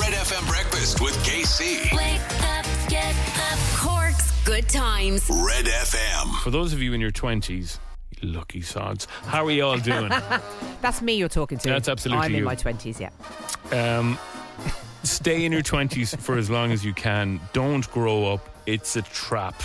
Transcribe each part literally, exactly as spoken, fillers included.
Red F M Breakfast with K C. Wake up, get up. Cork's Good Times. Red F M. For those of you in your twenties, you lucky sods, how are you all doing? That's me you're talking to. That's absolutely I'm in you. my twenties, yeah. Um, stay in your twenties for as long as you can. Don't grow up. It's a trap.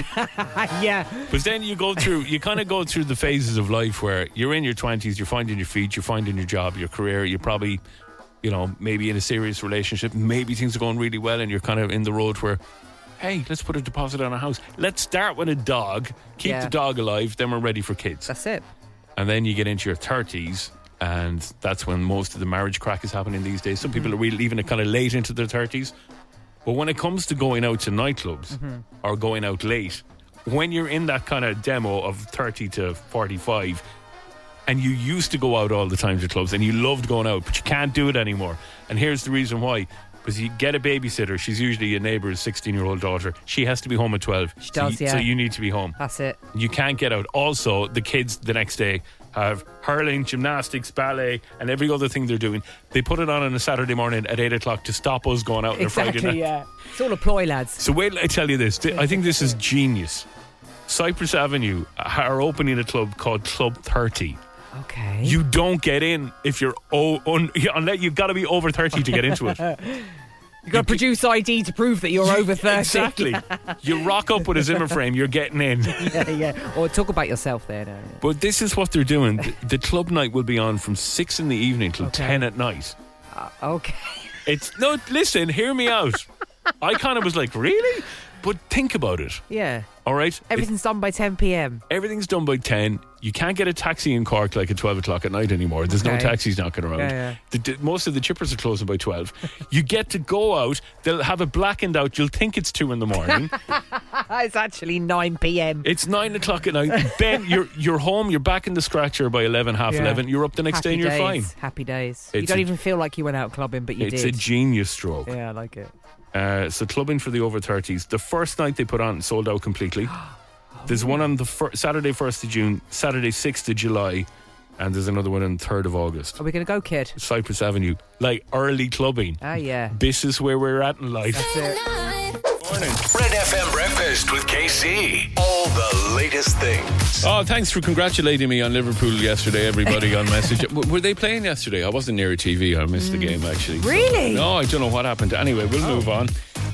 Yeah. But then you go through, you kind of go through the phases of life where you're in your twenties, you're finding your feet, you're finding your job, your career, you're probably, you know, maybe in a serious relationship, maybe things are going really well and you're kind of in the road where, hey, let's put a deposit on a house. Let's start with a dog, keep Yeah. the dog alive, then we're ready for kids. That's it. And then you get into your thirties, and that's when most of the marriage crack is happening these days. Some people are really leaving it kind of late into their thirties. But when it comes to going out to nightclubs Mm-hmm. or going out late, when you're in that kind of demo of thirty to forty-five, and you used to go out all the time to clubs and you loved going out, but you can't do it anymore. And here's the reason why. Because you get a babysitter, she's usually your neighbour's sixteen-year-old daughter. She has to be home at twelve. She so does, you, yeah. So you need to be home. That's it. You can't get out. Also, the kids the next day have hurling, gymnastics, ballet, and every other thing they're doing. They put it on on a Saturday morning at eight o'clock to stop us going out on a Friday Exactly, night. yeah. It's all a ploy, lads. So wait till I tell you this. I think this is genius. Cypress Avenue are opening a club called Club thirty. Okay. You don't get in if you're oh, un, unless you've got to be over thirty to get into it. You've got to produce I D to prove that you're over thirty. Exactly. You rock up with a Zimmer frame, you're getting in. Yeah, yeah. Or talk about yourself there. No, yeah. But this is what they're doing. The, the club night will be on from six in the evening till Okay. ten at night. Uh, okay. It's no. Listen, hear me out. I kind of was like, really? But think about it. Yeah. All right. Everything's done by ten p.m. It, everything's done by ten. You can't get a taxi in Cork like at twelve o'clock at night anymore. There's no Okay. taxis knocking around. Yeah, yeah. The, the, most of the chippers are closing by twelve. You get to go out. They'll have it blackened out. You'll think it's two in the morning. It's actually nine p.m. It's nine o'clock at night. Then you're you're home. You're back in the scratcher by eleven, half Yeah. eleven. You're up the next Happy day and you're days. fine. Happy days. You It's don't a- even feel like you went out clubbing, but you It's did. a genius stroke. Yeah, I like it. Uh, so clubbing for the over thirties. The first night they put on sold out completely. There's one on the fir- Saturday first of June, Saturday sixth of July, and there's another one on third of August. Are we going to go, kid? Cypress Avenue, like early clubbing. Ah, yeah. This is where we're at in life. That's it. Morning. Red F M Breakfast with K C. All the latest things. Oh, thanks for congratulating me on Liverpool yesterday, everybody on message. W- were they playing yesterday? I wasn't near a T V. I missed the game, actually. Really? No, I don't know what happened. Anyway, we'll move on.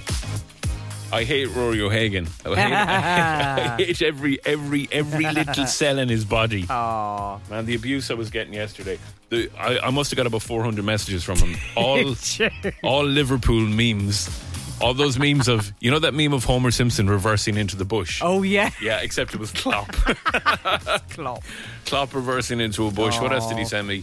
I hate Rory O'Hagan. I hate, I hate every every every little cell in his body. Oh. Man, the abuse I was getting yesterday. The, I, I must have got about four hundred messages from him. All, all Liverpool memes. All those memes of, you know that meme of Homer Simpson reversing into the bush? Oh, yeah. Yeah, except it was Klopp. Klopp. Klopp reversing into a bush. What else did he Oh. send me?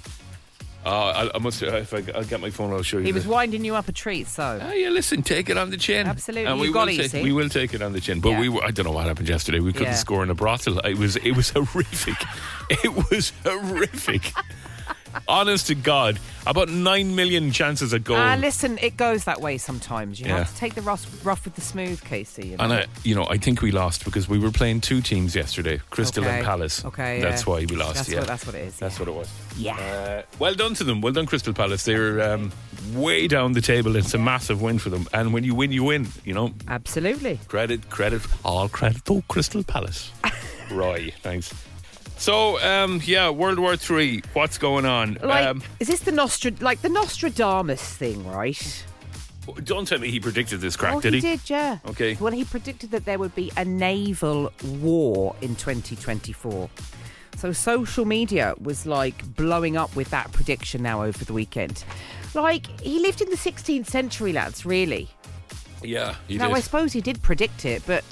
Uh, I, I must. If I, I'll get my phone, I'll show you. He was this. winding you up a treat, so. Oh, yeah, listen, take it on the chin. Absolutely, And we you've will got it, you take, see. we will take it on the chin. But Yeah. we were, I don't know what happened yesterday. We couldn't Yeah. score in a brothel. It was it was horrific. It was horrific. Honest to God, about nine million chances at goal. Ah, listen, it goes that way sometimes. You Yeah. have to take the rough, rough with the smooth, Casey. You know? And I, you know, I think we lost because we were playing two teams yesterday, Crystal Okay. and Palace. Okay, that's yeah. why we lost. That's yeah, what- that's what it is, That's yeah. what it was. Yeah. Uh, well done to them. Well done, Crystal Palace. They're um, way down the table. It's a massive win for them. And when you win, you win. You know, Absolutely. credit, credit, all credit to Crystal Palace. Roy, thanks. So, um, yeah, World War Three. What's going on? Like, um, is this the Nostra, like the Nostradamus thing, right? don't tell me he predicted this crack, oh, did he he? did, yeah. Okay. Well, he predicted that there would be a naval war in twenty twenty-four. So social media was like blowing up with that prediction now over the weekend. Like, he lived in the sixteenth century, lads, really. Yeah, he now, did. I suppose he did predict it, but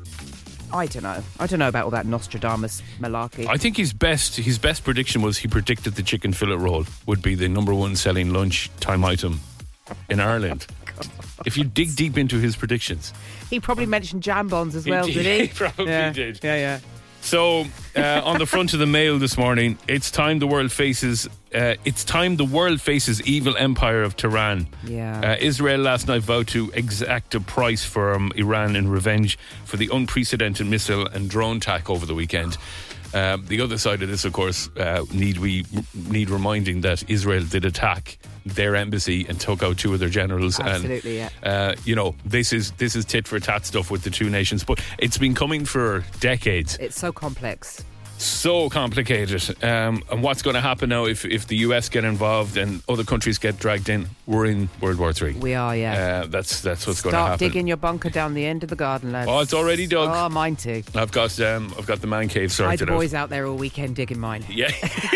I don't know. I don't know about all that Nostradamus malarkey. I think his best his best prediction was he predicted the chicken fillet roll would be the number one selling lunchtime item in Ireland. If you dig deep into his predictions, He probably mentioned jambons as well, He did did. he? He probably yeah. did. Yeah, yeah. So, uh, on the front of the Mail this morning, it's time the world faces. Uh, it's time the world faces evil empire of Tehran. Yeah. Uh, Israel last night vowed to exact a price from Iran in revenge for the unprecedented missile and drone attack over the weekend. Um, the other side of this, of course, uh, need we need reminding that Israel did attack their embassy and took out two of their generals. Absolutely, and, yeah. Uh, you know, this is this is tit for tat stuff with the two nations, but it's been coming for decades. It's so complex. So complicated. Um, and what's going to happen now if, if the U S get involved and other countries get dragged in? We're in World War Three. We are, yeah. Uh, that's that's what's going to Start happen. digging your bunker down the end of the garden, lads. Oh, it's already dug. Oh, mine too. I've got um, I've got the man cave I had sorted the out. boys out there all weekend digging mine. Yeah.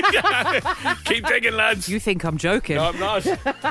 Keep digging, lads. You think I'm joking? No, I'm not.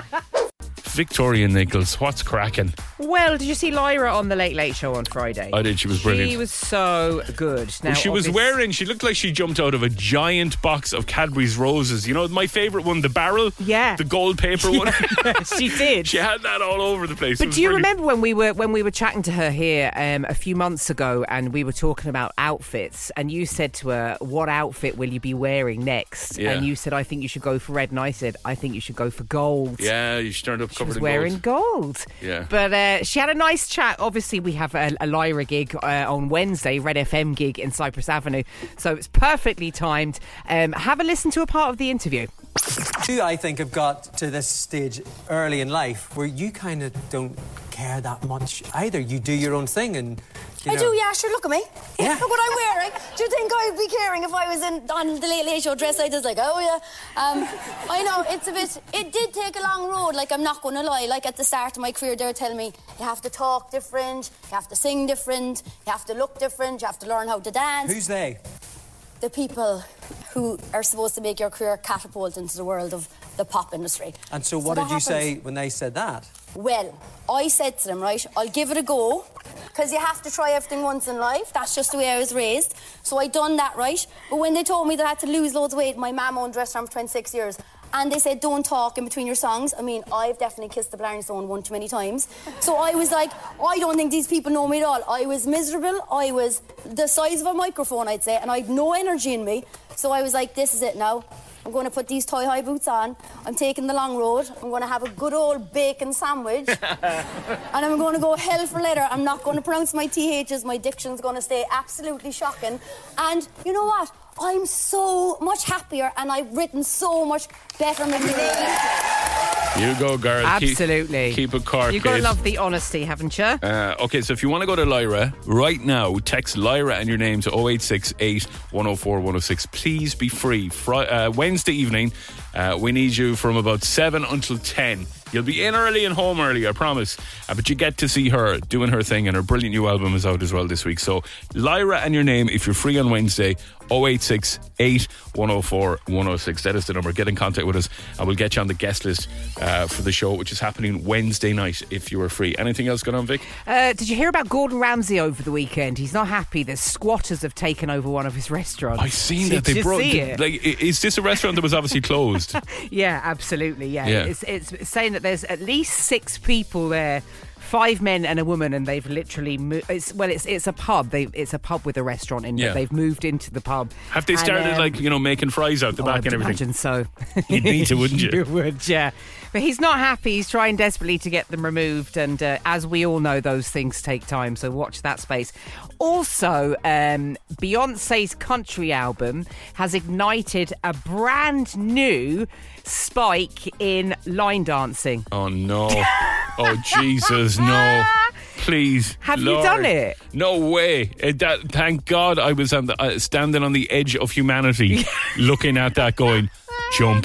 Victoria Nichols, what's cracking? Well, did you see Lyra on the Late Late Show on Friday? I did. She was brilliant. She was so good. Now, Well, she was obvious- wearing, she looked like she jumped out of a giant box of Cadbury's roses. You know, my favourite one, the barrel? Yeah. The gold paper one. She did. She had that all over the place. It But was do you brilliant. remember when we were when we were chatting to her here um, a few months ago, and we were talking about outfits, and you said to her, "What outfit will you be wearing next?" Yeah. And you said, "I think you should go for red," and I said, "I think you should go for gold." Yeah, she turned up She covered was in wearing gold. gold. Yeah. But uh, she had a nice chat. Obviously, we have a, a Lyra gig uh, on Wednesday, Red F M gig in Cypress Avenue. So it's perfectly timed. Um, have a listen to a part of the interview. You, I think, have got to this stage early in life where you kind of don't care that much either. You do your own thing and... You I know, do, yeah, sure, look at me. Yeah. Look what I'm wearing. Do you think I'd be caring if I was in on the Late Late Show dressed like this? Like, oh, yeah. Um, I know, it's a bit... It did take a long road, like, I'm not going to lie. Like, at the start of my career, they were telling me, you have to talk different, you have to sing different, you have to look different, you have to learn how to dance. Who's they? The people who are supposed to make your career catapult into the world of the pop industry. And so what that did you happens. say when they said that? Well, I said to them, right, I'll give it a go, because you have to try everything once in life. That's just the way I was raised. So I done that, right? But when they told me that I had to lose loads of weight, my mum owned a restaurant for twenty-six years, and they said, don't talk in between your songs. I mean, I've definitely kissed the Blarney Stone one too many times. So I was like, I don't think these people know me at all. I was miserable. I was the size of a microphone, I'd say, and I had no energy in me. So I was like, this is it now. I'm going to put these tie-high boots on. I'm taking the long road. I'm going to have a good old bacon sandwich. And I'm going to go hell for leather. I'm not going to pronounce my T H's. My diction's going to stay absolutely shocking. And you know what? I'm so much happier and I've written so much better material. You go, girl. Absolutely. Keep, keep it cork. You've got to Kate. love the honesty, haven't you? Uh, okay, so if you want to go to Lyra right now, text Lyra and your name to oh eight six eight, one oh four, one oh six. Please be free. Fri- uh, Wednesday evening, uh, we need you from about seven until ten. You'll be in early and home early, I promise. Uh, but you get to see her doing her thing, and her brilliant new album is out as well this week. So Lyra and your name, if you're free on Wednesday, oh eight six eight, one oh four, one oh six. That is the number. Get in contact with us and we'll get you on the guest list uh, for the show, which is happening Wednesday night if you are free. Anything else going on, Vic? Uh, did you hear about Gordon Ramsay over the weekend? He's not happy. The squatters have taken over one of his restaurants. I've seen Did that. They you brought. see it? Like, i- is this a restaurant that was obviously closed? Yeah, absolutely. Yeah, Yeah. It's, it's saying that there's at least six people there, five men and a woman, and they've literally mo- it's well, it's it's a pub. They it's a pub with a restaurant in. Yeah. But they've moved into the pub. Have they And, started um, like you know making fries out the oh, back I would and everything? imagine so. You'd need to, wouldn't you? You would, yeah. But he's not happy. He's trying desperately to get them removed, and uh, as we all know, those things take time. So watch that space. Also, um, Beyonce's country album has ignited a brand new spike in line dancing. Oh no! Oh Jesus, no! Please, Have you Lord. done it? No way! Uh, that, thank God I was on the, uh, standing on the edge of humanity, looking at that, going, jump.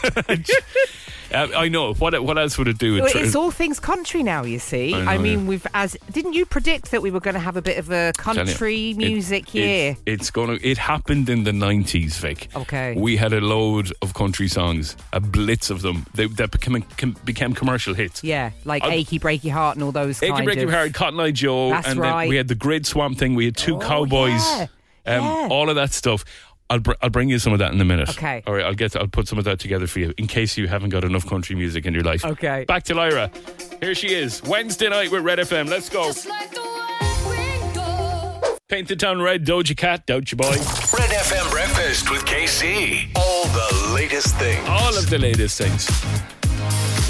Uh, I know. What what else would it do? Well, It tr- it's all things country now, you see. I know, I mean, yeah. we've as didn't you predict that we were going to have a bit of a Tell you, country it- music it- year? It's going to. It happened in the nineties, Vic. Okay. We had a load of country songs, a blitz of them. They, that became com, became commercial hits. Yeah, like I'll- Achy Breaky Heart and all those Achy kind Breaky of... Heart, Cotton Eye Joe, That's and right. then we had the Grid Swamp thing. We had two Oh, cowboys, yeah, um, yeah. all of that stuff. I'll br- I'll bring you some of that in a minute. Okay. All right. I'll get. I'll put some of that together for you in case you haven't got enough country music in your life. Okay. Back to Lyra. Here she is. Wednesday night with Red F M. Let's go. Painted Town Red, Doja Cat, don't you, boy? Red F M Breakfast with K C. All the latest things. All of the latest things.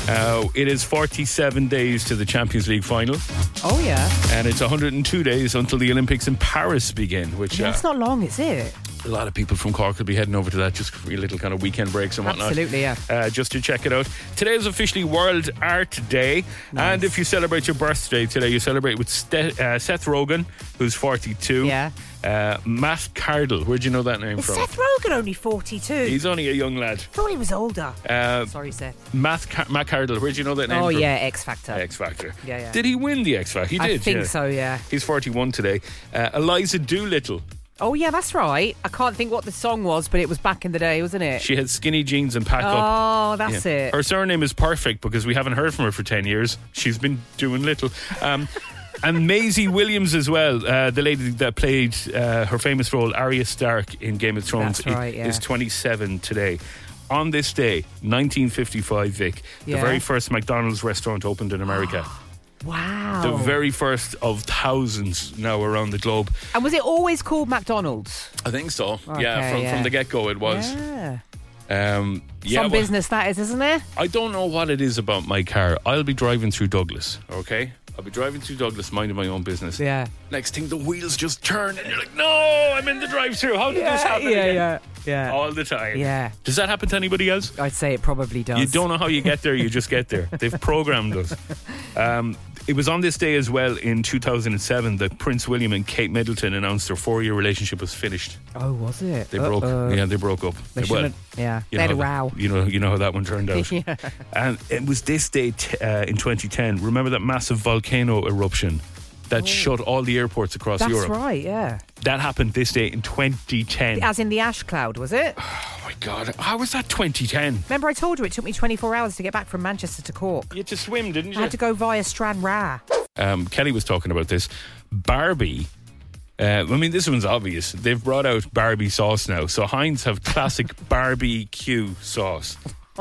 Uh, it is forty-seven days to the Champions League final, Oh, yeah. and it's one hundred two days until the Olympics in Paris begin, which Yeah, uh, it's not long, is it? a lot of people from Cork will be heading over to that just for your little kind of weekend breaks and whatnot. Absolutely, yeah. Uh, just to check it out. Today is officially World Art Day. Nice. And if you celebrate your birthday today, you celebrate with Ste- uh, Seth Rogen, who's forty-two. Yeah. Uh, Matt Cardle. Where'd you know that name Is from? Seth Rogen only forty-two? He's only a young lad. thought he was older. Uh, Sorry, Seth. Matt, Car- Matt Cardle. Where'd you know that name Oh, from? yeah, X Factor. X Factor. Yeah, yeah. Did he win the X Factor? He I did. think yeah. so, yeah. He's forty-one today. Uh, Eliza Doolittle. Oh, yeah, that's right. I can't think what the song was, but it was back in the day, wasn't it? She had skinny jeans and pack up. Oh, that's Yeah. it. Her surname is perfect because we haven't heard from her for ten years. She's been doing little. Um, and Maisie Williams as well, uh, the lady that played uh, her famous role, Arya Stark in Game of Thrones, That's right, i- yeah. is twenty-seven today. On this day, nineteen fifty-five, Vic, the Yeah. very first McDonald's restaurant opened in America. Wow. The very first of thousands now around the globe. And was it always called McDonald's? I think so. Okay, yeah, from, yeah. from the get-go it was. Yeah. Um, yeah, Some well, business that is, isn't it? I don't know what it is about my car. I'll be driving through Douglas, okay? I'll be driving through Douglas, minding my own business. Yeah. Next thing, the wheels just turn, and you're like, "No, I'm in the drive-through. How did this happen?" yeah, again? yeah, yeah. All the time. Yeah. Does that happen to anybody else? I'd say it probably does. You don't know how you get there. You just get there. They've programmed us. Um, it was on this day as well in two thousand seven that Prince William and Kate Middleton announced their four-year relationship was finished. Oh, was it? They broke. Uh-oh. Yeah, they broke up. They well, shouldn't. Yeah. you They had a know row. how that- You know, you know how that one turned out. Yeah. And it was this day t- uh, in twenty ten. Remember that massive volcano eruption that shut all the airports across That's Europe? right, yeah. That happened this day in twenty ten. As in the ash cloud, was it? Oh my God! How was that twenty ten? Remember I told you it took me twenty-four hours to get back from Manchester to Cork. You had to swim, didn't you? I had to go via Stranraer. Um, Kelly was talking about this. Barbie. Uh, I mean, this one's obvious. They've brought out Barbie sauce now. So Heinz have classic barbecue sauce,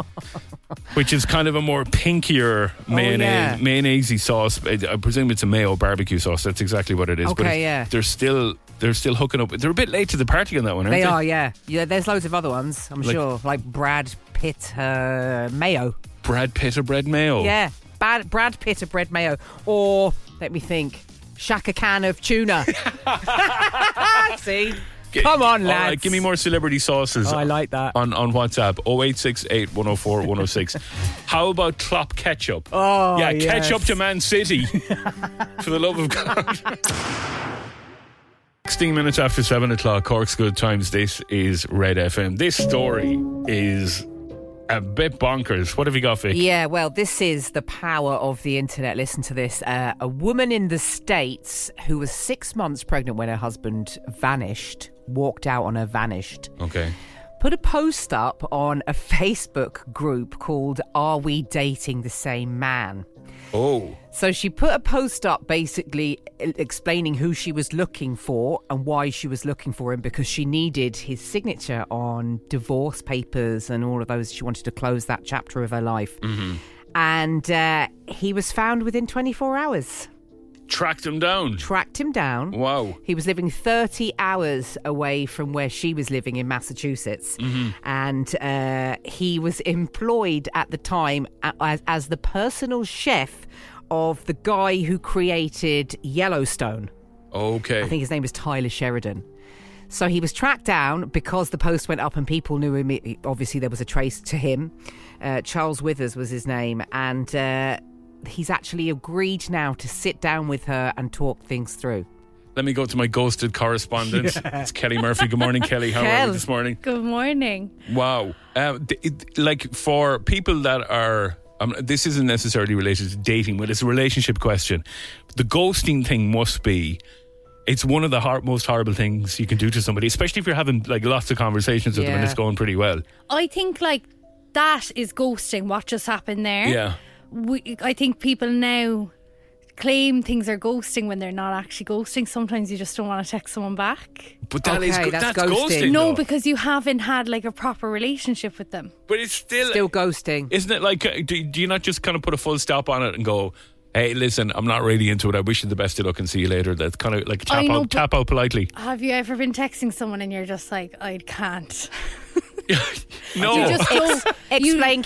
which is kind of a more pinkier mayonnaise, yeah. mayonnaise sauce. I I presume it's a mayo barbecue sauce. That's exactly what it is. but Okay, it's- yeah. they're still they're still hooking up. They're a bit late to the party on that one, aren't they? They are, yeah. Yeah, there's loads of other ones, I'm Like- sure. Like Brad Pitt uh, Mayo. Brad Pitt or bread mayo. Yeah. Bad, Brad Pitt of bread mayo. Or, let me think, Shaka Khan of tuna. See? G- Come on, all lads. right, give me more celebrity sauces. Oh, I like that. On, on WhatsApp, oh eight six eight, one oh four, one oh six. How about Klopp ketchup? Oh, yeah, yes. ketchup to Man City. For the love of God. sixteen minutes after seven o'clock, Cork's Good Times. This is Red F M. This story is a bit bonkers. What have you got, Vic? Yeah, well, this is the power of the internet. Listen to this. Uh, a woman in the States who was six months pregnant when her husband vanished, walked out on her vanished, Okay. put a post up on a Facebook group called Are We Dating the Same Man? Oh. So she put a post up basically e- explaining who she was looking for and why she was looking for him, because she needed his signature on divorce papers and all of those. She wanted to close that chapter of her life. Mm-hmm. And uh, he was found within twenty-four hours. Tracked him down. Tracked him down. Wow. He was living thirty hours away from where she was living in Massachusetts. Mm-hmm. And uh, he was employed at the time as, as the personal chef of the guy who created Yellowstone. Okay. I think his name was Tyler Sheridan. So he was tracked down because the post went up and people knew him. Obviously, there was a trace to him. Uh, Charles Withers was his name. And uh, he's actually agreed now to sit down with her and talk things through. Let me go to my ghosted correspondent. It's Kelly Murphy. Good morning, Kelly. How are Kel. you this morning? Good morning. Wow. Uh, th- it, like for people that are, um, this isn't necessarily related to dating, but it's a relationship question. The ghosting thing must be, it's one of the hor- most horrible things you can do to somebody, especially if you're having like lots of conversations with them and Yeah. it's going pretty well. I think like that is ghosting, what just happened there. Yeah. We, I think people now claim things are ghosting when they're not actually ghosting. Sometimes you just don't want to text someone back. But that is Okay, go- that's that's, ghosting. ghosting. No, though. because you haven't had like a proper relationship with them. But it's still, Still ghosting. isn't it like, uh, do, do you not just kind of put a full stop on it and go, hey, listen, I'm not really into it. I wish you the best of luck and see you later. That's kind of like tap I know, out, but- tap out politely. Have you ever been texting someone and you're just like, I can't? No. You just don't. Explain, Kel.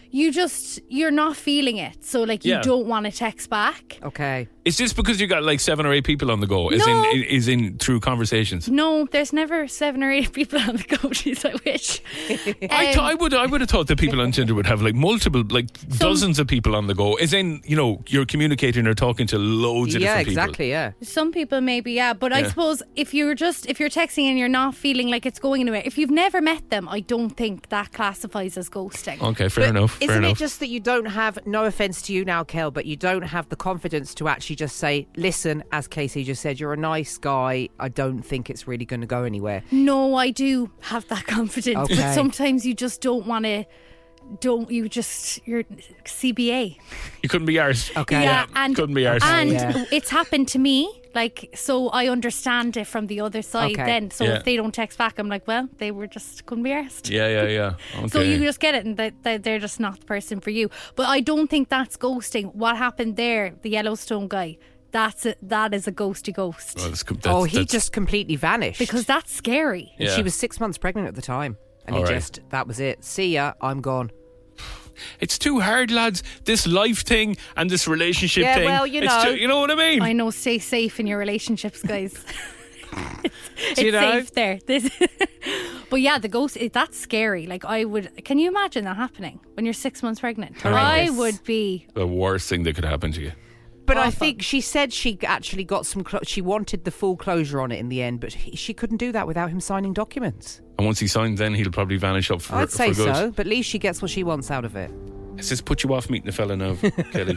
you just, you're not feeling it. So, like, you Yeah. don't want to text back. Okay. Is this because you got like seven or eight people on the go? Is No. in is in through conversations? No, there's never seven or eight people on the go. Jeez, I wish. I, th- Um, I would I would have thought that people on Tinder would have like multiple, like dozens of people on the go. As in, you know, you're communicating or talking to loads of Yeah, different people. exactly, yeah. Some people maybe, yeah. But I Yeah. suppose if you're just, if you're texting and you're not feeling like it's going anywhere, if you've never met them, I don't think that classifies as ghosting. Okay, fair But enough. Fair Isn't enough. it just that you don't have, no offence to you now, Kel, but you don't have the confidence to actually just say, listen, as Casey just said, you're a nice guy. I don't think it's really going to go anywhere. No, I do have that confidence. Okay. But sometimes you just don't want to, don't, you just, you're C B A. You couldn't be arsed. Okay. Yeah, and, couldn't be arsed. and Yeah. it's happened to me. Like, so I understand it from the other side Okay. then. So Yeah. if they don't text back, I'm like, well, they were just, couldn't be arsed. Yeah, yeah, yeah. Okay. So you just get it, and that that they're just not the person for you. But I don't think that's ghosting. What happened there, the Yellowstone guy, that's a, that is a ghosty ghost. Well, that's, that's, oh, he that's- just completely vanished. Because that's scary. And Yeah. she was six months pregnant at the time. And All he right. just, that was it. See ya, I'm gone. It's too hard, lads. This life thing and this relationship Yeah, thing. well, you it's know. too- you know what I mean? I know, stay safe in your relationships, guys. it's it's you know? safe there. This, but yeah, the ghost, it, that's scary. Like, I would, can you imagine that happening when you're six months pregnant? I Horrendous. would be. The worst thing that could happen to you. But I Awful. think she said she actually got some, clo- she wanted the full closure on it in the end, but he, she couldn't do that without him signing documents. And once he signs, then he'll probably vanish up for, I'd say for good. so, but at least she gets what she wants out of it. Does this put you off meeting a fella now, Kelly?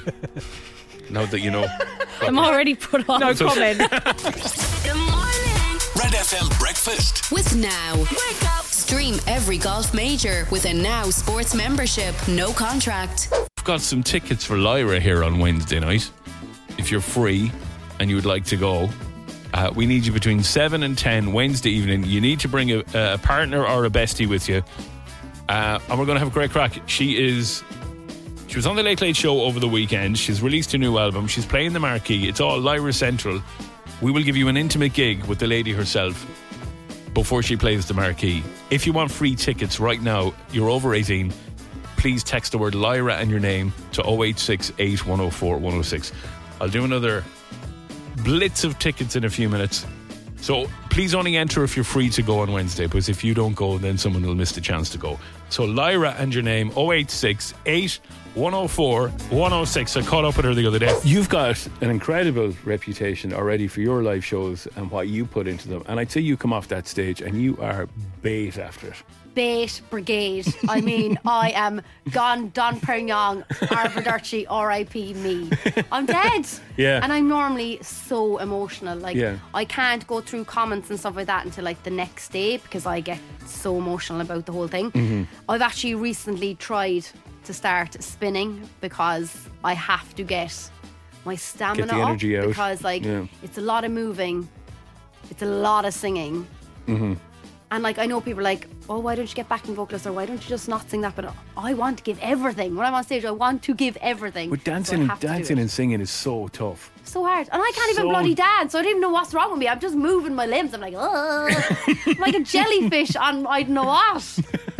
Now that you know. I'm already put on. No comment. Good morning. Red F M breakfast. With Now. Wake up. Stream every golf major with a Now Sports membership. No contract. I've got some tickets for Lyra here on Wednesday night. If you're free and you would like to go, uh, we need you between seven and ten Wednesday evening. You need to bring a, a partner or a bestie with you. Uh, and we're going to have a great crack. She is... She was on the Late Late Show over the weekend. She's released a new album. She's playing the marquee. It's all Lyra Central. We will give you an intimate gig with the lady herself before she plays the marquee. If you want free tickets right now, you're over eighteen, please text the word Lyra and your name to oh eight six eight, one oh four, one oh six. I'll do another blitz of tickets in a few minutes. So please only enter if you're free to go on Wednesday, because if you don't go, then someone will miss the chance to go. So Lyra and your name, oh eight six eight, one oh four, one oh six. I caught up with her the other day. You've got an incredible reputation already for your live shows and what you put into them. And I'd say you come off that stage and you are bait after it. Bait brigade. I mean, I am gone, Don Perignon, Arvidarchi, R I P me. I'm dead. Yeah. And I'm normally so emotional. Like, Yeah. I can't go through comments and stuff like that until like the next day because I get so emotional about the whole thing. Mm-hmm. I've actually recently tried to start spinning because I have to get my stamina Get the energy up out. because like Yeah. it's a lot of moving, it's a lot of singing. Mm-hmm. And like I know people are like, oh, why don't you get backing vocalists or why don't you just not sing that? But I want to give everything. When I'm on stage, I want to give everything. But So I dancing, and have to do dancing it. and singing is so tough. So hard. And I can't even So- bloody dance. So I don't even know what's wrong with me. I'm just moving my limbs. I'm like, oh, I'm like a jellyfish on I don't know what.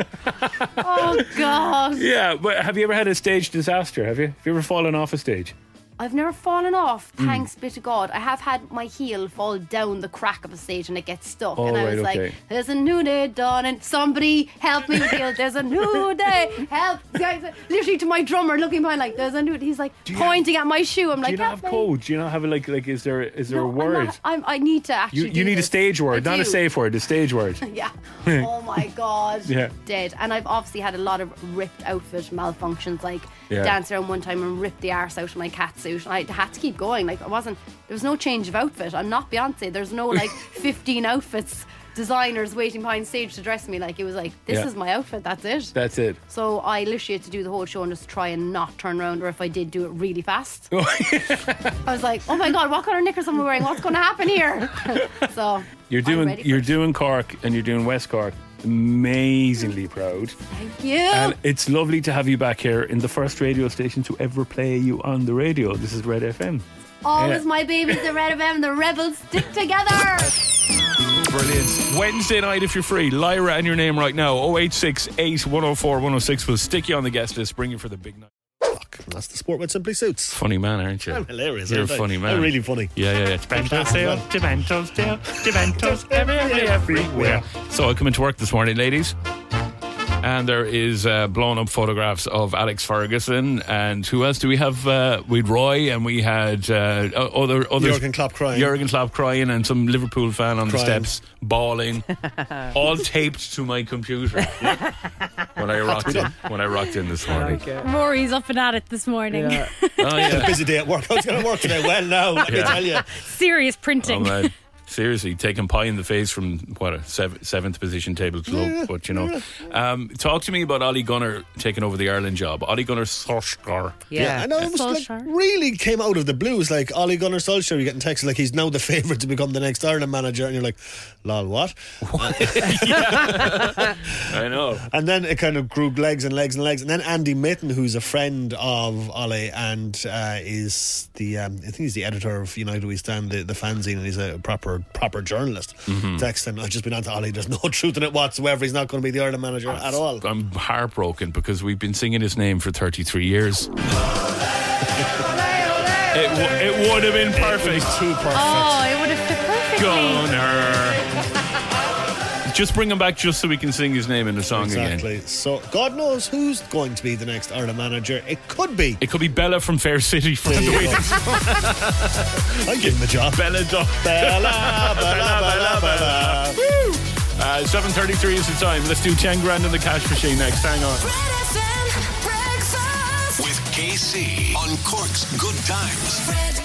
Oh God. Yeah, but have you ever had a stage disaster? Have you? Have you ever fallen off a stage? I've never fallen off, Mm. thanks be to God. I have had my heel fall down the crack of a stage and it gets stuck. Oh, and I right, was okay. like, there's a new day dawning. Somebody help me with the heel. There's a new day. Help. Guys, literally to my drummer looking behind like, there's a new day. He's like you pointing at my shoe. I'm Do like, you not help have me. code? Do you not have a, like like is there is there No, a I'm word? not- I'm, I need to actually You do you need a this. stage word, I not a do. safe word, a stage word. Yeah. Oh my God. Yeah. Dead. And I've obviously had a lot of ripped outfit malfunctions, like Yeah. danced around one time and ripped the arse out of my cat suit. And I had to keep going. Like I wasn't, there was no change of outfit. I'm not Beyonce. There's no like fifteen outfits, designers waiting behind stage to dress me. Like it was like, this Yeah. is my outfit. That's it. That's it. So I literally had to do the whole show and just try and not turn around, or if I did, do it really fast. I was like, oh my God, what colour knickers am I wearing? What's going to happen here? So You're I'm doing ready for you're it. doing Cork and you're doing West Cork. Amazingly proud. Thank you. And it's lovely to have you back here in the first radio station to ever play you on the radio. This is Red F M. Always Yeah. my babies, the Red F M, the rebels stick together. Brilliant. Wednesday night, if you're free, Lyra and your name right now. oh eight six eight, one oh four, one oh six. We'll stick you on the guest list, bring you for the big night. That's the sport with Simply Suits. Funny man, aren't you? I'm hilarious. You're a aren't I? funny man. I'm really funny. Yeah, yeah, yeah. Dementos there, Dementos there, Dementos everywhere, everywhere. So I come into work this morning, ladies, and there is uh, blown up photographs of Alex Ferguson, and who else do we have? Uh, we had Roy, and we had uh, other others. Jurgen Klopp crying. Jurgen Klopp crying, and some Liverpool fan on Crying. the steps bawling, all taped to my computer. When I rocked in, when I rocked in this morning. Rory's up and at it this morning. Yeah. Oh yeah, Busy day at work. I was going to work today. Well, now, let me Yeah. tell you. Serious oh printing. man. Seriously, taking pie in the face from what a sev- seventh position tablecloth, Yeah, but you know, um, talk to me about Ollie Gunnar taking over the Ireland job. Ollie Gunnar Solskjaer. Yeah. I know it was like Solskjaer. really came out of the blue. It's like Ole Gunnar Solskjaer, you're getting texts like he's now the favourite to become the next Ireland manager, and you're like, lol, what? I know. And then it kind of grew legs and legs and legs. And then Andy Mitten, who's a friend of Ole and uh, is the, um, I think he's the editor of United We Stand, the, the fanzine, and he's a proper proper journalist. Mm-hmm. Texting, I've just been on to Ole, there's no truth in it whatsoever. He's not going to be the Ireland manager at all. I'm heartbroken because we've been singing his name for thirty-three years. It, w- it would have been perfect. Too perfect. Oh, it would have fit perfectly. Gunnar. Just bring him back just so we can sing his name in the song Exactly. again. So God knows who's going to be the next Ireland manager. It could be. It could be Bella from Fair City from There the you way go. I'll give him a job. Bella Duff. Bella, Bella, Bella, Bella. Woo! Uh, seven thirty-three is the time. Let's do ten grand in the cash machine next. Hang on. With K C on Cork's Good Times.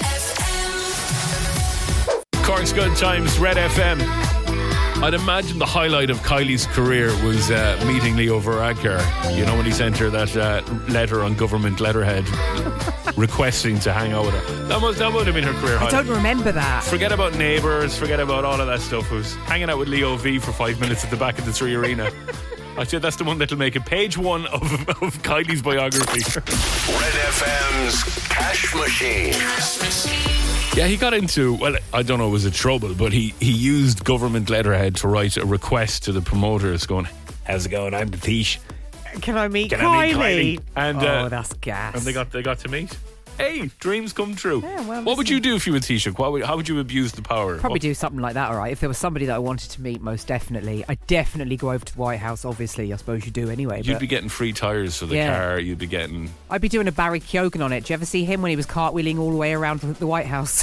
Cork's Good Times, Red F M. I'd imagine the highlight of Kylie's career was uh, meeting Leo Varadkar. You know, when he sent her that uh, letter on government letterhead requesting to hang out with her. That must that would have been her career I highlight. don't remember that. Forget about Neighbours, forget about all of that stuff. It was hanging out with Leo V for five minutes at the back of the Three Arena. I said that's the one that'll make it page one of, of Kylie's biography. Red F M's Cash Machine. Yeah, he got into, well, I don't know, was it trouble, but he, he used government letterhead to write a request to the promoters going, how's it going? I'm the Thish. Can I meet Can Kylie? I meet Kylie? And, oh, uh, that's gas. And they got they got to meet. Hey, dreams come true. Yeah, well, what would you do if you were Taoiseach? What would, how would you abuse the power? Probably What- do something like that, all right. If there was somebody that I wanted to meet, most definitely. I'd definitely go over to the White House, obviously. I suppose you do anyway. You'd but be getting free tyres for the Yeah. car. You'd be getting... I'd be doing a Barry Keoghan on it. Do you ever see him when he was cartwheeling all the way around the White House?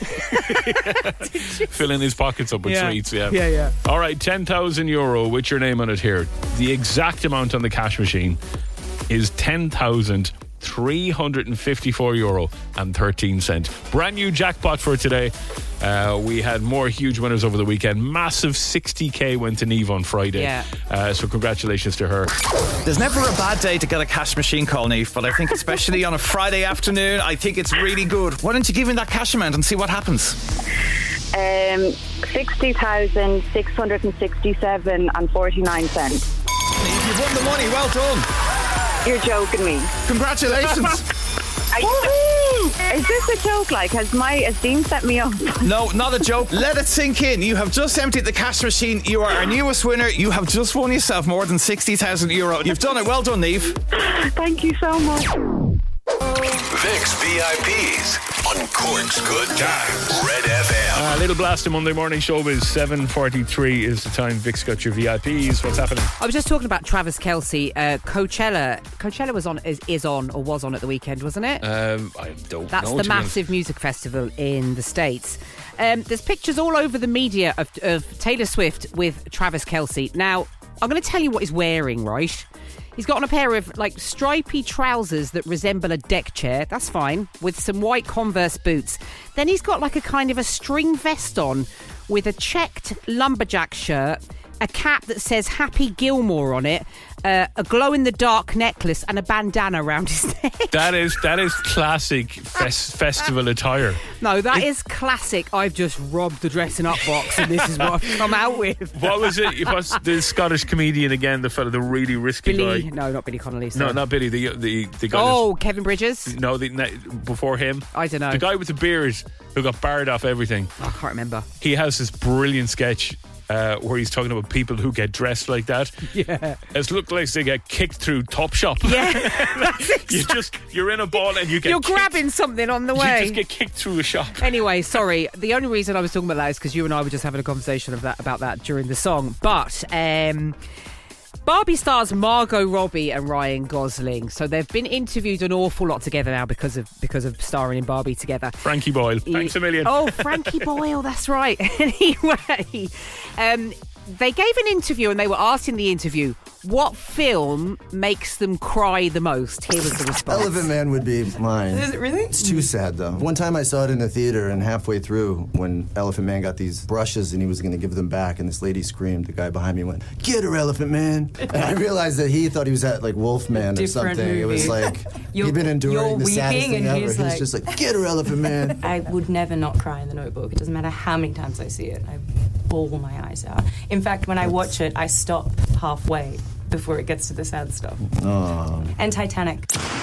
filling his pockets up with Yeah. sweets, yeah. Yeah, yeah. All right, ten thousand euro with your name on it here. The exact amount on the cash machine is ten thousand three hundred fifty-four euro and thirteen cent. Brand new jackpot for today. Uh, we had more huge winners over the weekend. Massive sixty k went to Neve on Friday. Yeah. Uh, so congratulations to her. There's never a bad day to get a cash machine call, Neve, but I think especially on a Friday afternoon, I think it's really good. Why don't you give him that cash amount and see what happens? Um, sixty thousand six hundred and sixty-seven and forty-nine cents. Neve, you've won the money. Well done. You're joking me. Congratulations. Are, is this a joke? Like, has my esteem set me up? No, not a joke. Let it sink in. You have just emptied the cash machine. You are our newest winner. You have just won yourself more than sixty thousand euro. You've done it. Well done, Neve. Thank you so much. Vic's V I Ps on Cork's Good Times. Red F M. A uh, little blast of Monday morning showbiz. seven forty-three is the time. Vic's got your V I Ps. What's happening? I was just talking about Travis Kelce. Uh, Coachella. Coachella was on, is, is on, or was on at the weekend, wasn't it? Um, I don't That's know. the to be honest. massive music festival in the States. Um, there's pictures all over the media of, of Taylor Swift with Travis Kelce. Now, I'm going to tell you what he's wearing, right? He's got on a pair of like stripy trousers that resemble a deck chair. That's fine. With some white Converse boots. Then he's got like a kind of a string vest on with a checked lumberjack shirt, a cap that says Happy Gilmore on it, uh, a glow-in-the-dark necklace and a bandana around his neck. That is that is classic fes- festival attire. No, that is classic. I've just robbed the dressing up box and this is what I've come out with. What was it? What's the Scottish comedian again? The fellow, the really risky Billy, guy. no, not Billy Connolly. No, Sorry. not Billy. The the the guy. Oh, Kevin Bridges. that's- no, the, ne- before him. I don't know. The guy with the beard who got barred off everything. I can't remember. He has this brilliant sketch uh, where he's talking about people who get dressed like that. Yeah. It's looked like they get kicked through Topshop. Yeah. you just you're in a ball and you get You're kicked, grabbing something on the you way. just get kicked through a shop. Anyway, sorry. The only reason I was talking about that is because you and I were just having a conversation of that, about that during the song. But um, Barbie stars Margot Robbie and Ryan Gosling. So they've been interviewed an awful lot together now because of because of starring in Barbie together. Frankie Boyle, thanks a million. Oh, Frankie Boyle, that's right. Anyway, um, they gave an interview and they were asked in the interview, what film makes them cry the most? Here was the response. Elephant Man would be mine. Is it really? It's too sad, though. One time I saw it in the theater, and halfway through, when Elephant Man got these brushes and he was going to give them back, and this lady screamed, the guy behind me went, "Get her, Elephant Man!" And I realized that he thought he was at, like, Wolfman or Different something. movie. It was like, You're- he'd been enduring you're the saddest weeping thing and ever. he's He was like- just like, "Get her, Elephant Man!" I would never not cry in The Notebook. It doesn't matter how many times I see it. I bawl my eyes out. In fact, when I watch it, I stop halfway before it gets to the sad stuff. Oh. And Titanic.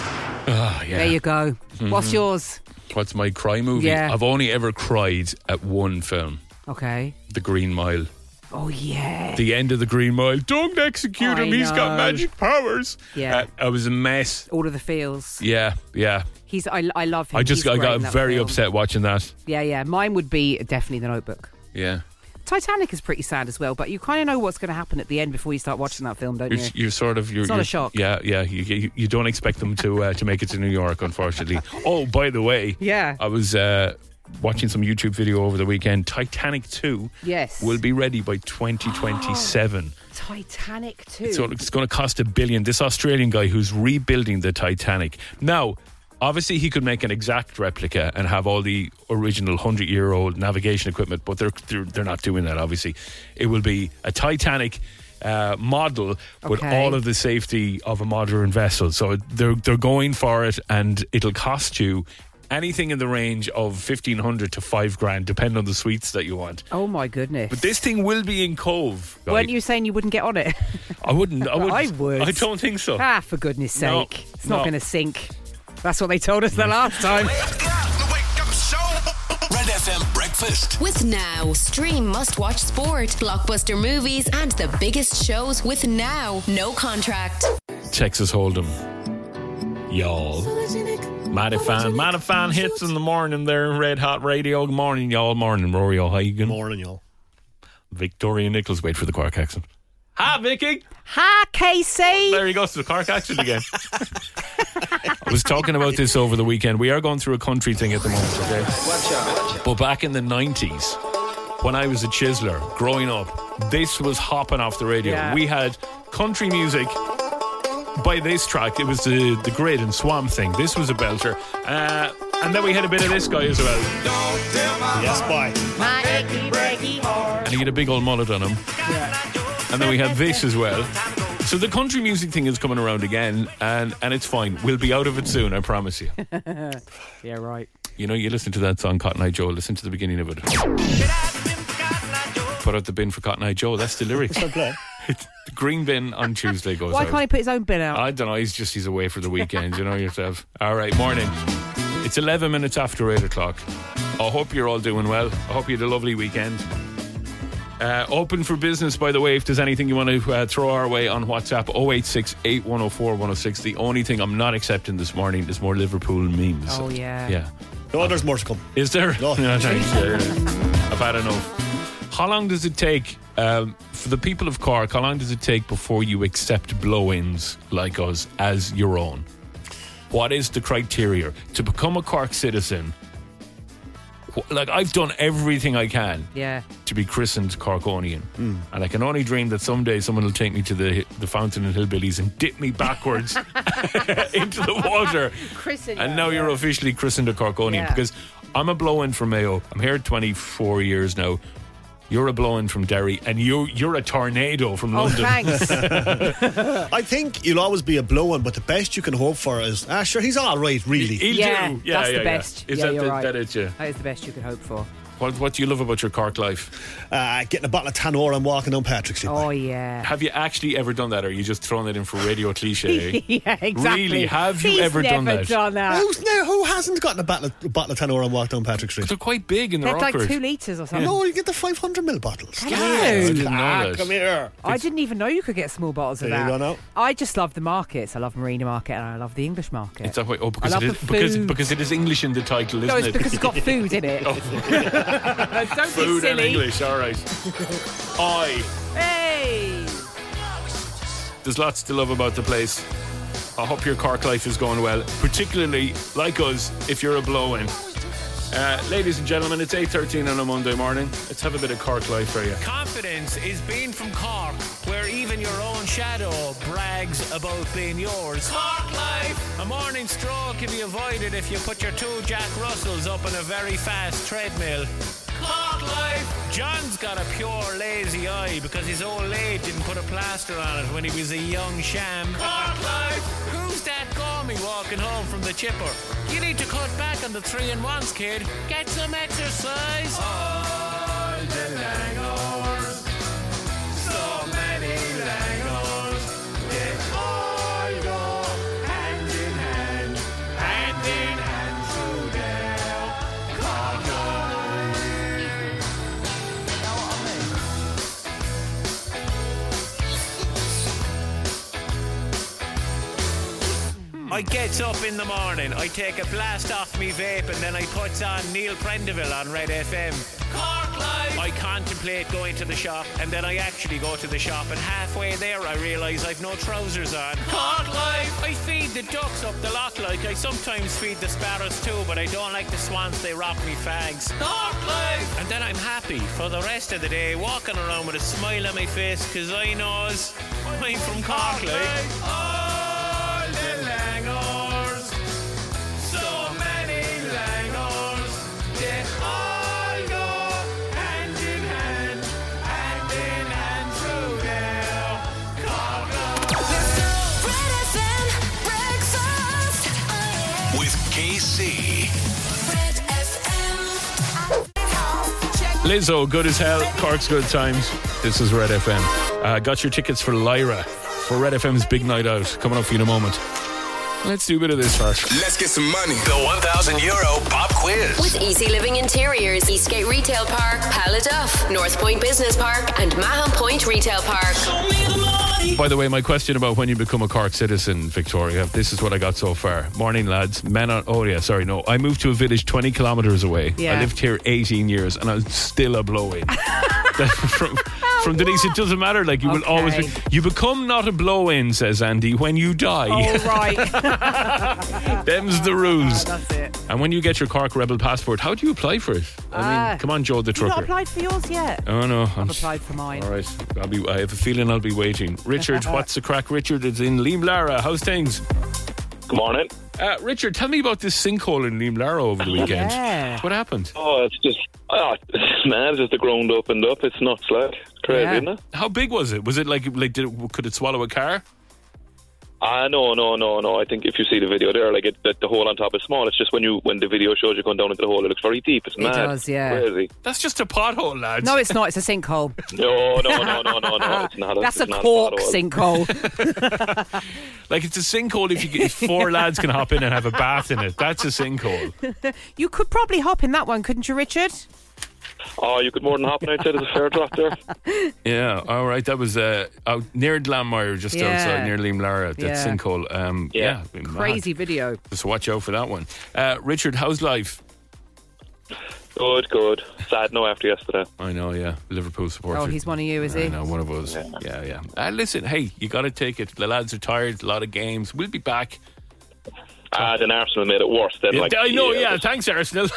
Oh, yeah. There you go. Mhm. What's yours? What's my cry movie? Yeah. I've only ever cried at one film, Okay. The Green Mile. Oh, yeah. The end of The Green Mile. Don't execute I him. He's got know. magic powers. Yeah. Uh, I was a mess. All of the feels. Yeah, yeah. He's. I, I love him. I just He's I great got in that very film. upset watching that. Yeah, yeah. Mine would be definitely The Notebook. Yeah. Titanic is pretty sad as well, but you kind of know what's going to happen at the end before you start watching that film, don't You're, you? you're sort of. You're, It's not you're- a shock. Yeah, yeah. You, you, you don't expect them to uh, to make it to New York, unfortunately. Oh, by the way, Yeah. I was uh, watching some YouTube video over the weekend. Titanic two Yes. will be ready by twenty twenty-seven. Titanic too. So it's going to cost a billion. This Australian guy who's rebuilding the Titanic. Now, obviously, he could make an exact replica and have all the original hundred-year-old navigation equipment, but they're, they're they're not doing that. Obviously, it will be a Titanic uh, model with Okay. all of the safety of a modern vessel. So they're they're going for it, and it'll cost you anything in the range of fifteen hundred to five grand, depending on the suites that you want. Oh my goodness! But this thing will be in Cove. Weren't you saying you wouldn't get on it? I wouldn't. I, Well, wouldn't, I would. I don't think so. Ah, for goodness No, sake! It's no. not going to sink. That's what they told us the last time. Red F M Breakfast. With Now, stream must-watch sport, blockbuster movies, and the biggest shows with Now. No contract. Texas Hold'em. Y'all. Madifan. Madifan hits in the morning there. Red Hot Radio. Good morning, y'all. Morning, Rory O'Hagan. Morning, y'all. Victoria Nichols. Wait for the Cork accent. Hi, Vicky. Hi, Casey. There he goes to the Cork accent again. I was talking about this over the weekend. We are going through a country thing at the moment, okay? Watch out. But back in the nineties, when I was a chiseler growing up, this was hopping off the radio. Yeah. We had country music by this track. It was the, the Grid and Swamp Thing. This was a belter. Uh, and then we had a bit of this guy as well. Yes, boy. My achy breaky heart. And he had a big old mullet on him. And then we had this as well. So the country music thing is coming around again, and, and it's fine. We'll be out of it soon, I promise you. Yeah, right. You know, you listen to that song, Cotton Eye Joe. Listen to the beginning of it. Put out the bin for Cotton Eye Joe. That's the lyrics. It's the green bin on Tuesday goes Why out. can't he put his own bin out? I don't know. He's just he's away for the weekend. You know yourself. All right, morning. It's eleven minutes after eight o'clock. I hope you're all doing well. I hope you had a lovely weekend. Uh, open for business, by the way. If there's anything you want to uh, throw our way on WhatsApp, oh eight six, eight one oh four, one oh six. The only thing I'm not accepting this morning is more Liverpool memes. Oh, yeah. Yeah. No, there's more to come. Is there? No. No, thanks. Yeah, yeah. I've had enough. How long does it take, um, for the people of Cork, how long does it take before you accept blow-ins like us as your own? What is the criteria to become a Cork citizen? Wh- Like, I've done everything I can Yeah. to be christened Corkonian. And I can only dream that someday someone will take me to the the fountain and hillbillies and dip me backwards into the water. Christen And you, now you're yeah. officially christened a Corkonian. Yeah. Because I'm a blow-in from Mayo. I'm here twenty-four years now. You're a blow-in from Derry. And you, you're a tornado from Oh, London. thanks. I think you'll always be a blow-in, but the best you can hope for is, ah, sure, he's all right, really. He'll yeah, do. Yeah, that's yeah, the yeah. best. Is yeah, that you're the, right. that it, yeah. That is the best you could hope for. What, what do you love about your Cork life? Uh, getting a bottle of Tanora and walking down Patrick Street. Oh, yeah. Have you actually ever done that, or are you just throwing it in for radio cliche? Yeah, exactly. Really? Have you He's ever done never that? done that. Who's, now, who hasn't gotten a bottle of, a bottle of Tanora and walked down Patrick Street? They're quite big and they're, They're like awkward. two litres or something. No, you get the five hundred ml bottles. Hello. I didn't know Ah, that. come here. I didn't even know you could get small bottles of There you that. go now. I just love the markets. I love Marina Market and I love the English Market. Is that why? Oh, I because love it is, the because, food. because it is English in the title, isn't No, it's it? because it's got food in it. Oh. Don't Food be and silly. English, all right. Aye. Hey! There's lots to love about the place. I hope your Cork life is going well, particularly, like us, if you're a blow-in. Uh, ladies and gentlemen, it's eight thirteen on a Monday morning. Let's have a bit of Cork life for you. Confidence is being from Cork, where even your own shadow brags about being yours. Cork Life! A morning stroll can be avoided if you put your two Jack Russells up on a very fast treadmill. Cork Life! John's got a pure lazy eye because his old lady didn't put a plaster on it when he was a young sham. Cork Life! Who's that gummy walking home from the chipper? You need to cut back on the three and ones, kid. Get some exercise. All the langers, so many langers, they all go hand in hand, hand in hand through their Cork I get up in the morning, I take a blast off me vape and then I put on Neil Prendeville on Red F M. Cork Life! I contemplate going to the shop and then I actually go to the shop and halfway there I realise I've no trousers on. Cork Life! I feed the ducks up the lot like I sometimes feed the sparrows too, but I don't like the swans, they rock me fags. Cork Life! And then I'm happy for the rest of the day walking around with a smile on my face cause I knows I'm from Cork Life. All the langers, so many langers, they all go hand in hand, hand in hand through their Cork Life. With K C. Lizzo, good as hell. Cork's good times. This is Red F M. Uh, got your tickets for Lyra for Red F M's big night out coming up for you in a moment. Let's do a bit of this first. Let's get some money. The one thousand euro pop quiz. With Easy Living Interiors, Eastgate Retail Park, Paladuff, North Point Business Park, and Mahon Point Retail Park. By the way, my question about when you become a Cork citizen, Victoria, this is what I got so far. Morning, lads. Men on. Oh, yeah, sorry, no. I moved to a village twenty kilometres away. Yeah. I lived here eighteen years and I'm still a blow-in. from, from Denise, it doesn't matter. Like, you will Okay. always be. You become not a blow-in, says Andy, when you die. Oh, right. Them's the rules. Ah, that's it. And when you get your Cork Rebel passport, how do you apply for it? I Ah. mean, come on, Joe the You've not trucker. applied for yours yet? Oh no, I've I'm applied for mine. All right, I'll be. I have a feeling I'll be waiting. Richard, what's the crack? Richard is in Liam Lara. How's things? Good morning. Uh, Richard, tell me about this sinkhole in Liam Lara over the weekend. Yeah. What happened? Oh, it's just, oh, it's mad. It's just the ground opened up. It's nuts, like. Crazy, Yeah. isn't it? How big was it? Was it like like did it, could it swallow a car? Ah, no, no, no, no. I think if you see the video there, like it, the, the hole on top is small. It's just when you when the video shows you going down into the hole, it looks very deep. It's It mad. does, yeah. Crazy. That's just a pothole, lads. No, it's not. It's a sinkhole. No, no, no, no, no, no. It's not. That's it's a not Cork pothole. sinkhole. Like it's a sinkhole if you get, if four lads can hop in and have a bath in it. That's a sinkhole. You could probably hop in that one, couldn't you, Richard? Oh, you could more than hop in. I'd say there's a fair drop there. Yeah, all right. That was uh, out near Glanmire, just Yeah. outside near Liam Lara. That Yeah. sinkhole. Um, Yeah. yeah, mad. Crazy video. Just watch out for that one. Uh, Richard, how's life? Good, good. Sad no after yesterday. I know, yeah. Liverpool supporter. Oh, he's one of you, is I he? know, one of us. Yeah, yeah. yeah. Uh, listen, hey, you got to take it. The lads are tired. A lot of games. We'll be back. Ah, then Arsenal made it worse. Then, Yeah, like, I know, yeah. yeah. Thanks, Arsenal.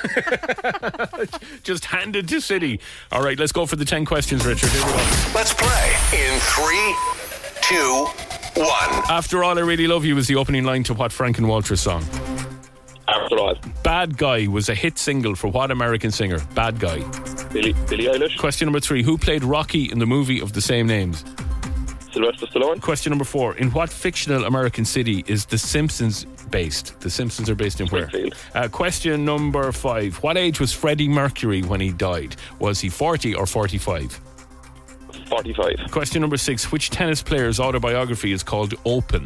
Just handed to City. All right, let's go for the ten questions, Richard. Here we go. Let's play in three, two, one. After All I Really Love You was the opening line to what Frank and Walter's song? After all, Bad Guy was a hit single for what American singer? Bad Guy. Billy, Billy Eilish, Question number three. Who played Rocky in the movie of the same names? Sylvester Stallone, Question number four. In what fictional American city is The Simpsons based? The Simpsons are based in where? Uh, question number five. What age was Freddie Mercury when he died? Was he forty or forty-five? forty-five. Question number six. Which tennis player's autobiography is called Open?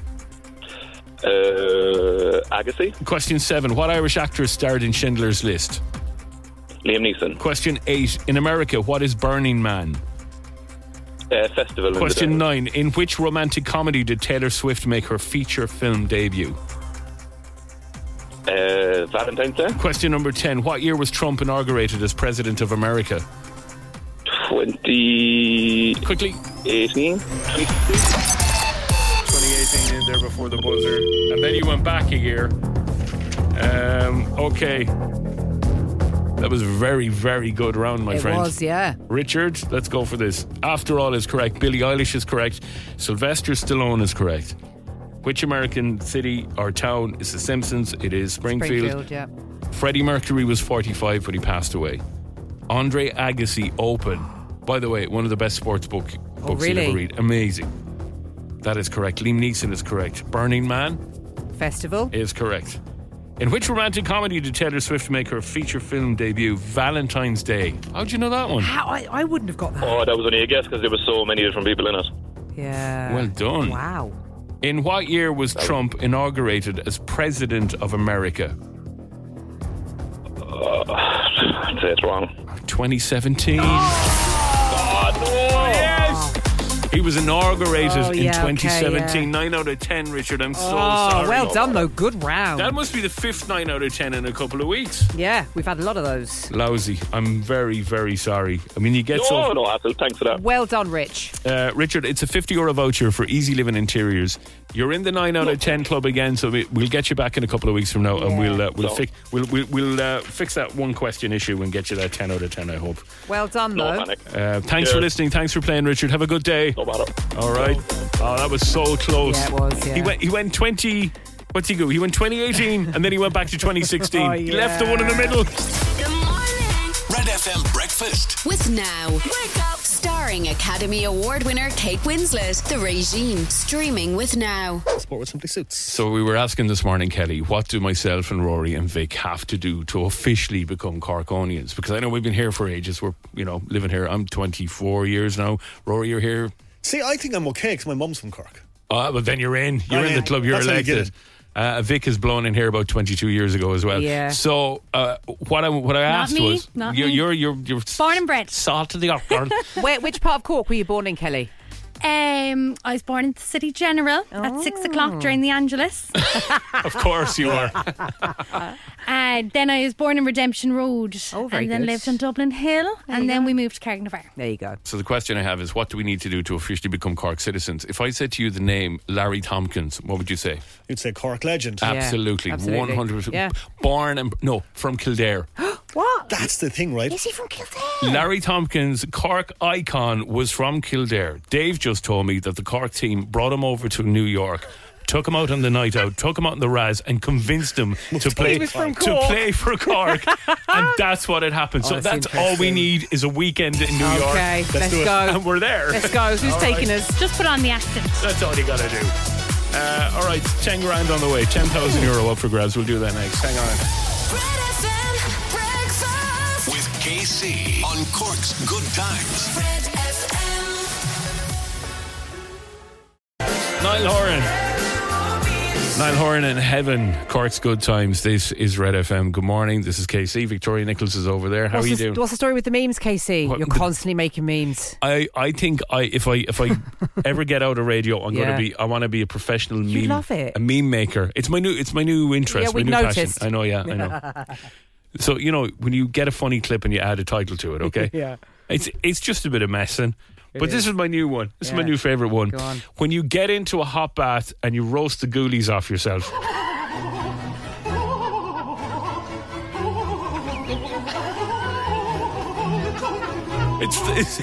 Uh, Agassi. Question seven. What Irish actor starred in Schindler's List? Liam Neeson. Question eight. In America, what is Burning Man? Uh, festival. Question in the nine. In which romantic comedy did Taylor Swift make her feature film debut? Uh, Valentine's Day. Question number ten. What year was Trump inaugurated as President of America? Twenty. Quickly. Eighteen. twenty eighteen in there before the buzzer, and then you went back a year. Um, okay, that was a very, very good round, my It friend. was, yeah. Richard, let's go for this. After All is correct. Billie Eilish is correct. Sylvester Stallone is correct. Which American city or town is The Simpsons? It is Springfield. Springfield, yeah. Freddie Mercury was forty-five, but he passed away. Andre Agassi, Open. By the way, one of the best sports book books Oh, really? you'll ever read. Amazing. That is correct. Liam Neeson is correct. Burning Man Festival is correct. In which romantic comedy did Taylor Swift make her feature film debut? Valentine's Day. How'd you know that one? How, I, I wouldn't have got that. Oh, that was only a guess because there was so many different people in it. Yeah. Well done. Wow. In what year was Trump inaugurated as President of America? Uh, I'd say it's wrong. twenty seventeen. Oh, no! Yes! He was inaugurated Oh, in yeah, twenty seventeen. okay, yeah. nine out of ten, Richard. I'm so Oh, sorry. well done though. Good round. That must be the fifth nine out of ten in a couple of weeks. Yeah, we've had a lot of those. Lousy. I'm very, very sorry. I mean, you get No, so... no, Hassel. Thanks for that. Well done, Rich. Uh, Richard, it's a fifty euro voucher for Easy Living Interiors. You're in the nine out of ten club again, so we, we'll get you back in a couple of weeks from now, and we'll uh, we'll, No. fi- we'll we'll, we'll uh, fix that one question issue and get you that ten out of ten, I hope. Well done, No though. panic. Uh, thanks for Cheers. listening. Thanks for playing, Richard. Have a good day. No matter. All right. Oh, that was so close. Yeah, it was, yeah. He went. He went twenty. What's he go? He went twenty eighteen, and then he went back to twenty sixteen. Oh, He left the one in the middle. Red F M Breakfast. With Now. Wake up. Starring Academy Award winner Kate Winslet. The Regime. Streaming with Now. Sport with Simply Suits. So we were asking this morning, Kelly, what do myself and Rory and Vic have to do to officially become Corkonians? Because I know we've been here for ages. We're, you know, living here. I'm twenty-four years now. Rory, you're here. See, I think I'm okay because my mum's from Cork. Oh, well, then you're in. You're I'm in in. the club. You're That's how you get elected. Uh, Vic has blown in here about twenty-two years ago as well. Yeah. So uh, what I what I Not asked me, was, not you're, me. you're you're you're Born and bred. salt of the earth, girl. Where, which part of Cork were you born in, Kelly? Um, I was born in the City General at six o'clock during the Angelus. Of course you are. And then I was born in Redemption Road. Oh, very and then good. lived on Dublin Hill. and then we moved to Carricknavar. There you go. So the question I have is, what do we need to do to officially become Cork citizens? If I said to you the name Larry Tompkins, what would you say? You'd say Cork legend. Absolutely, absolutely. one hundred percent. Yeah. Born and no, from Kildare. What? That's the thing, right? Is he from Kildare? Larry Tompkins, Cork icon, was from Kildare. Dave just told me that the Cork team brought him over to New York, took him out on the night out, took him out in the Raz, and convinced him to play was from to Cork. play for Cork. And that's what had happened. Oh, so that's that's all we interesting. need is a weekend in New York. Okay, let's do it. go. And we're there. Let's go. Who's All taking right. us? Just put on the accent. That's all you gotta do. Uh, all right, ten grand on the way, ten thousand euro up for grabs. We'll do that next. Hang on. Red F M Breakfast. With K C on Cork's Good Times. Red F M. Niall Horan. Niall Horan in heaven, Cork's Good Times. This is Red F M. Good morning. This is K C. Victoria Nichols is over there. How what's are you the, doing? What's the story with the memes, Casey? What- You're the- constantly making memes. I, I think I if I if I ever get out of radio, I'm Yeah. going to be I want to be a professional You meme love it. a meme maker. It's my new it's my new interest, Yeah, my we've new noticed. passion. I know, yeah, I know. So you know when you get a funny clip and you add a title to it, okay? Yeah. It's it's just a bit of messing. But is. this is my new one. This is my Yeah. new favourite one. Go on. When you get into a hot bath and you roast the ghoulies off yourself. It's it's,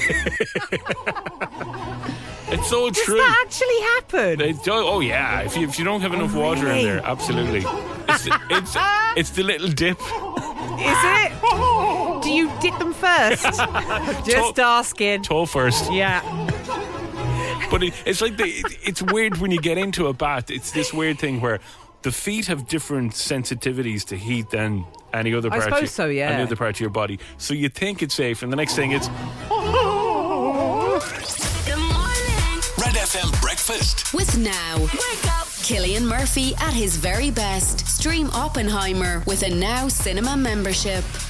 it's so Does true. that actually happen? It's, oh, oh yeah, if you if you don't have enough Oh, water in really? there, absolutely. It's it's it's the little dip. Is it? Do you dip them first? Just Toe- asking. Toe first. Yeah. But it, it's like the, it, it's weird when you get into a bath. It's this weird thing where the feet have different sensitivities to heat than any other I part. suppose of, so, yeah. Any other part of your body. So you think it's safe, and the next thing it's. Red F M breakfast With Now. Wake up. Cillian Murphy at his very best. Stream Oppenheimer with a Now Cinema membership.